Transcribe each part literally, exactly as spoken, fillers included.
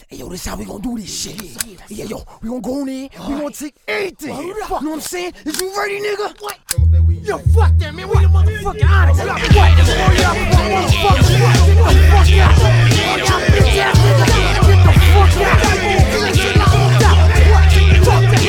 Hey, yo, this how we gonna do this shit. Yeah, yo, we gonna go in there, we gonna take everything. You know what I'm saying? Is you ready, nigga? What? Yo, fuck that, man. We the motherfucking honest. What? Hurry up, motherfucker. Get the fuck out. Y'all bitch ass niggas. Get the fuck out. Fuck that.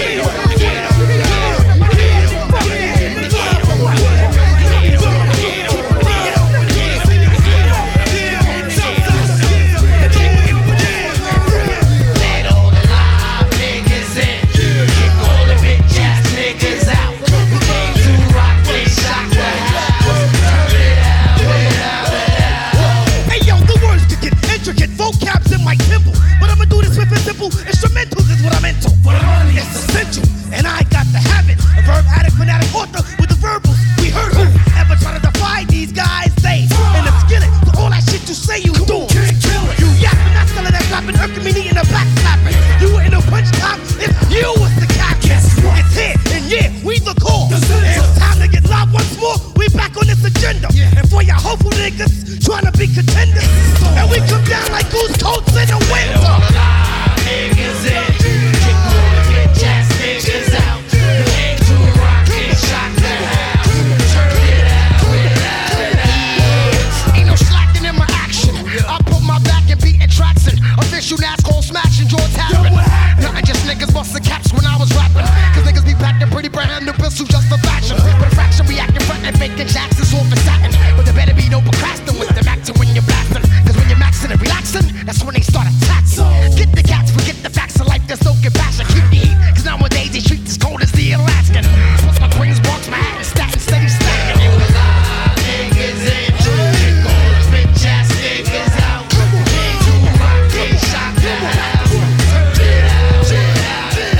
Vocabs in my temple, but I'ma do this with a simple instrumentals is what I'm into. For the money, it's essential, and I got to have it. A verb addict, fanatic author with the verbals. We heard who ever try to defy these guys? They in the skillet. So all that shit you say you do, you yapping, not selling that clapping, irking me in the back slapping. You were in the punch top, if you was the captain. It's here, and yeah, we the core. It's time to get live once more. We back on this agenda, and for y'all hopeful niggas trying to be contenders, and we come down like goose coats in the winter. All the live niggas in, kick all the bitch ass niggas out. You ain't too rockin', shock the house. Turn it out, it out, it out. Ain't no slacking in my action. I put my back and beat and tracks and official NASCAR smashing George Happen. Nothing just niggas busting caps when I was rapping. Cause niggas be packing pretty brand new pistols just for fashion. But a fraction be acting front and making Jackson's off for satin. But there better be no procrastinating with them acting when you're blasting. Cause when you're maxing and relaxing, that's when they start attacking. Get the cats, forget the facts of life, there's no compassion. Keep the heat, cause nowadays they treat this cold as the Alaskan. Plus my Queens, Bronx, Manhattan, Staten, steady stacking. It was all niggas in, kick all the bitch ass niggas out. Ain't too rockin', shock the house. Turn it out, it out, it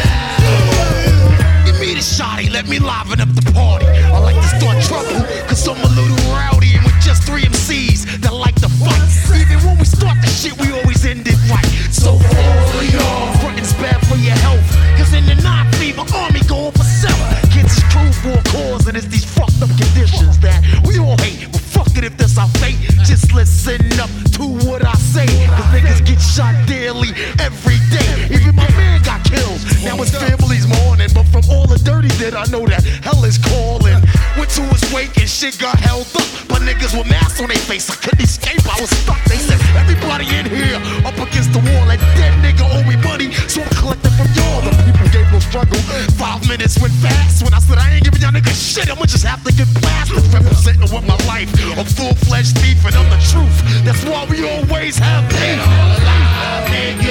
out. Give me the shotty, let me liven up the party. I like to start trouble, cause I'm a little rowdy and with just three M Cs that like to fight. Even when we start the shit, we always end it right. So for all of y'all, frontin's bad for your health. Cause in the night fever, army going for self. Kids is true for a cause, and it's these fucked up conditions that we all hate. But fuck it if that's our fate. Just listen up to what I say. Cause niggas get shot daily, every day. Even my man got killed. Now his family's mourning. But from all the dirty that I know that hell is calling. Went to his wake and shit got held up. But niggas with masks on their face, I couldn't escape, I was stuck. They said, everybody in here up against the wall. That dead nigga owe me money, so I'm collecting from y'all. The people gave no struggle. Five minutes went fast. When I said I ain't giving y'all niggas shit, I'ma just have to get blasted. Representing with my life, a full-fledged thief, and I'm the truth. That's why we always have pain. All alive, nigga.